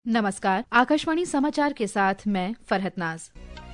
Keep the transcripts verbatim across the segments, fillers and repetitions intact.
नमस्कार, आकाशवाणी समाचार के साथ मैं फरहत नाज।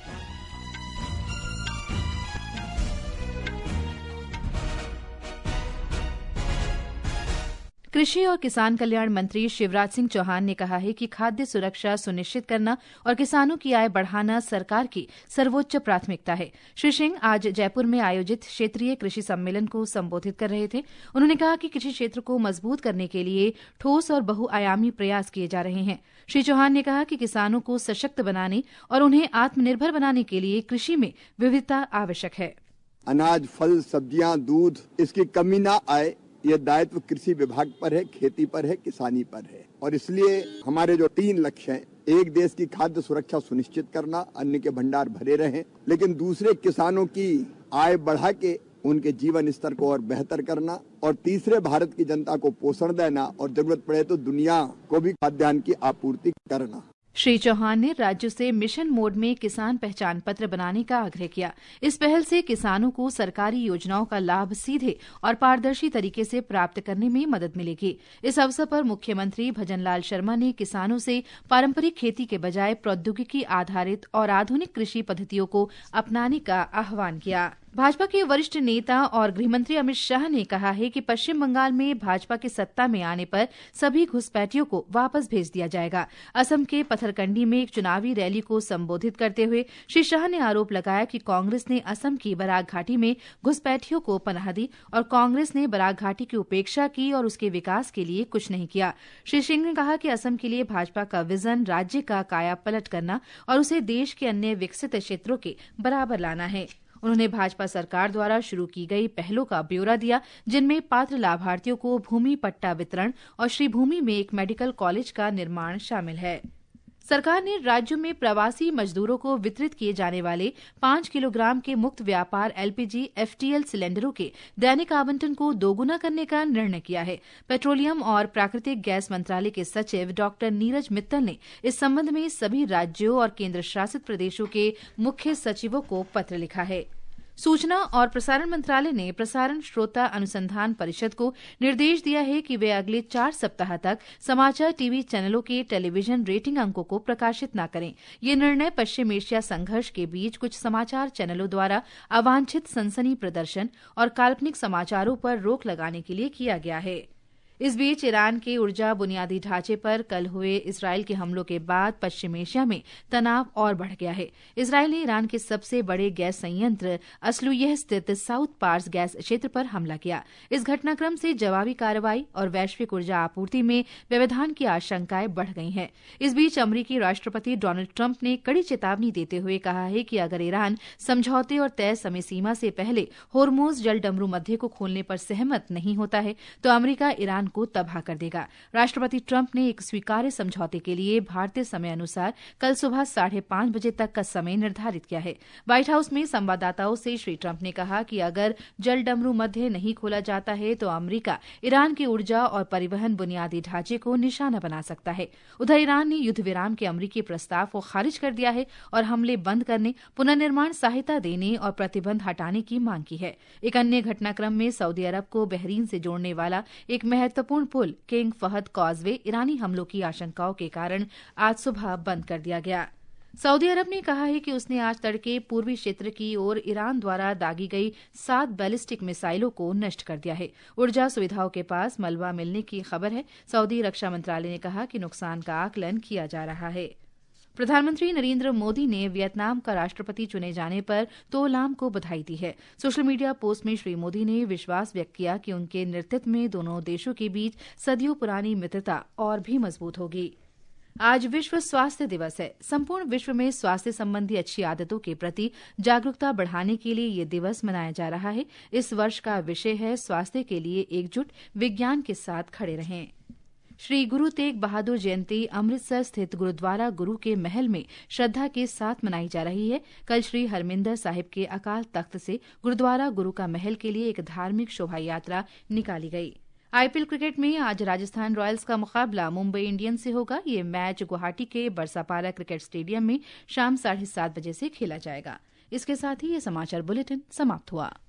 कृषि और किसान कल्याण मंत्री शिवराज सिंह चौहान ने कहा है कि खाद्य सुरक्षा सुनिश्चित करना और किसानों की आय बढ़ाना सरकार की सर्वोच्च प्राथमिकता है। श्री सिंह आज जयपुर में आयोजित क्षेत्रीय कृषि सम्मेलन को संबोधित कर रहे थे। उन्होंने कहा कि कृषि क्षेत्र को मजबूत करने के लिए ठोस और बहुआयामी प्रयास किए जा रहे हैं। श्री चौहान ने कहा कि किसानों को सशक्त बनाने और उन्हें आत्मनिर्भर बनाने के लिए कृषि में विविधता आवश्यक है। अनाज, फल, सब्जियां, दूध, इसकी कमी न आए, ये दायित्व कृषि विभाग पर है, खेती पर है, किसानी पर है। और इसलिए हमारे जो तीन लक्ष्य हैं, एक देश की खाद्य सुरक्षा सुनिश्चित करना, अन्न के भंडार भरे रहें, लेकिन दूसरे किसानों की आय बढ़ा के उनके जीवन स्तर को और बेहतर करना, और तीसरे भारत की जनता को पोषण देना और जरूरत पड़े तो दुनिया को भी खाद्यान्न की आपूर्ति करना। श्री चौहान ने राज्यों से मिशन मोड में किसान पहचान पत्र बनाने का आग्रह किया। इस पहल से किसानों को सरकारी योजनाओं का लाभ सीधे और पारदर्शी तरीके से प्राप्त करने में मदद मिलेगी। इस अवसर पर मुख्यमंत्री भजनलाल शर्मा ने किसानों से पारंपरिक खेती के बजाय प्रौद्योगिकी आधारित और आधुनिक कृषि पद्धतियों को अपनाने का आह्वान किया। भाजपा के वरिष्ठ नेता और गृहमंत्री अमित शाह ने कहा है कि पश्चिम बंगाल में भाजपा के सत्ता में आने पर सभी घुसपैठियों को वापस भेज दिया जाएगा। असम के पथरकंडी में एक चुनावी रैली को संबोधित करते हुए श्री शाह ने आरोप लगाया कि कांग्रेस ने असम की बराक घाटी में घुसपैठियों को पनाह दी और कांग्रेस ने बराक घाटी की उपेक्षा की और उसके विकास के लिए कुछ नहीं किया। श्री सिंह ने कहा कि असम के लिए भाजपा का विजन राज्य का काया पलट करना और उसे देश के अन्य विकसित क्षेत्रों के बराबर लाना है। उन्होंने भाजपा सरकार द्वारा शुरू की गई पहलों का ब्यौरा दिया, जिनमें पात्र लाभार्थियों को भूमि पट्टा वितरण और श्री भूमि में एक मेडिकल कॉलेज का निर्माण शामिल है। सरकार ने राज्यों में प्रवासी मजदूरों को वितरित किए जाने वाले पांच किलोग्राम के मुक्त व्यापार एलपीजी एफटीएल सिलेंडरों के दैनिक आवंटन को दोगुना करने का निर्णय किया है। पेट्रोलियम और प्राकृतिक गैस मंत्रालय के सचिव डॉक्टर नीरज मित्तल ने इस संबंध में सभी राज्यों और केंद्र शासित प्रदेशों के मुख्य सचिवों को पत्र लिखा है। सूचना और प्रसारण मंत्रालय ने प्रसारण श्रोता अनुसंधान परिषद को निर्देश दिया है कि वे अगले चार सप्ताह तक समाचार टीवी चैनलों के टेलीविजन रेटिंग अंकों को प्रकाशित न करें। ये निर्णय पश्चिम एशिया संघर्ष के बीच कुछ समाचार चैनलों द्वारा अवांछित सनसनी प्रदर्शन और काल्पनिक समाचारों पर रोक लगाने के लिए किया गया है। इस बीच ईरान के ऊर्जा बुनियादी ढांचे पर कल हुए इसराइल के हमलों के बाद पश्चिम एशिया में तनाव और बढ़ गया है। इसराइल ने ईरान के सबसे बड़े गैस संयंत्र अस्लुयह स्थित साउथ पार्स गैस क्षेत्र पर हमला किया। इस घटनाक्रम से जवाबी कार्रवाई और वैश्विक ऊर्जा आपूर्ति में व्यवधान की आशंकाएं बढ़ गई हैं। इस बीच अमरीकी राष्ट्रपति डोनाल्ड ट्रंप ने कड़ी चेतावनी देते हुए कहा है कि अगर ईरान समझौते और तय समय सीमा से पहले होर्मुज जल डमरू मध्य को खोलने पर सहमत नहीं होता है तो अमरीका ईरान को तबाह कर देगा। राष्ट्रपति ट्रंप ने एक स्वीकार्य समझौते के लिए भारतीय समय अनुसार कल सुबह साढ़े पांच बजे तक का समय निर्धारित किया है। व्हाइट हाउस में संवाददाताओं से श्री ट्रंप ने कहा कि अगर जल डमरू मध्य नहीं खोला जाता है तो अमरीका ईरान की ऊर्जा और परिवहन बुनियादी ढांचे को निशाना बना सकता है। उधर ईरान ने युद्ध विराम के अमरीकी प्रस्ताव को खारिज कर दिया है और हमले बंद करने, पुनर्निर्माण सहायता देने और प्रतिबंध हटाने की मांग की है। एक अन्य घटनाक्रम में सऊदी अरब को बहरीन से जोड़ने वाला एक महत्वपूर्ण महत्वपूर्ण पुल किंग फहद कॉजवे ईरानी हमलों की आशंकाओं के कारण आज सुबह बंद कर दिया गया। सऊदी अरब ने कहा है कि उसने आज तड़के पूर्वी क्षेत्र की ओर ईरान द्वारा दागी गई सात बैलिस्टिक मिसाइलों को नष्ट कर दिया है। ऊर्जा सुविधाओं के पास मलबा मिलने की खबर है। सऊदी रक्षा मंत्रालय ने कहा कि नुकसान का आकलन किया जा रहा है। प्रधानमंत्री नरेंद्र मोदी ने वियतनाम का राष्ट्रपति चुने जाने पर तो लाम को बधाई दी है। सोशल मीडिया पोस्ट में श्री मोदी ने विश्वास व्यक्त किया कि उनके नेतृत्व में दोनों देशों के बीच सदियों पुरानी मित्रता और भी मजबूत होगी। आज विश्व स्वास्थ्य दिवस है। संपूर्ण विश्व में स्वास्थ्य संबंधी अच्छी आदतों के प्रति जागरूकता बढ़ाने के लिए ये दिवस मनाया जा रहा है। इस वर्ष का विषय है स्वास्थ्य के लिए एकजुट, विज्ञान के साथ खड़े रहें। श्री गुरु तेग बहादुर जयंती अमृतसर स्थित गुरुद्वारा गुरु के महल में श्रद्धा के साथ मनाई जा रही है। कल श्री हरमिंदर साहिब के अकाल तख्त से गुरुद्वारा गुरु का महल के लिए एक धार्मिक शोभा यात्रा निकाली गई। आईपीएल क्रिकेट में आज राजस्थान रॉयल्स का मुकाबला मुंबई इंडियंस से होगा। ये मैच गुवाहाटी के बरसापारा क्रिकेट स्टेडियम में शाम साढ़े सात बजे से खेला जाएगा। इसके साथ ही ये समाचार बुलेटिन समाप्त हुआ।